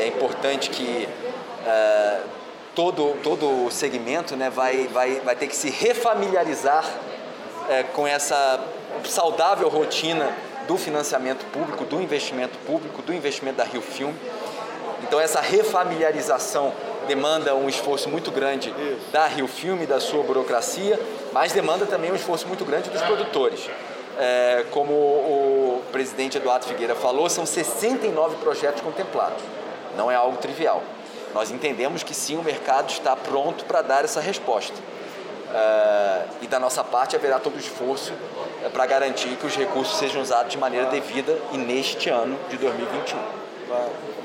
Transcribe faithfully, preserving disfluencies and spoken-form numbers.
é importante que uh, todo, todo o segmento, né, vai, vai, vai ter que se refamiliarizar uh, com essa saudável rotina do financiamento público, do investimento público, do investimento da Rio Filme. Então essa refamiliarização demanda um esforço muito grande Isso. da Rio Filme, da sua burocracia, mas demanda também um esforço muito grande dos produtores. É, como o presidente Eduardo Figueira falou, são sessenta e nove projetos contemplados. Não é algo trivial. Nós entendemos que sim, o mercado está pronto para dar essa resposta. É, e da nossa parte haverá todo o esforço é, para garantir que os recursos sejam usados de maneira devida e neste ano de dois mil e vinte e um.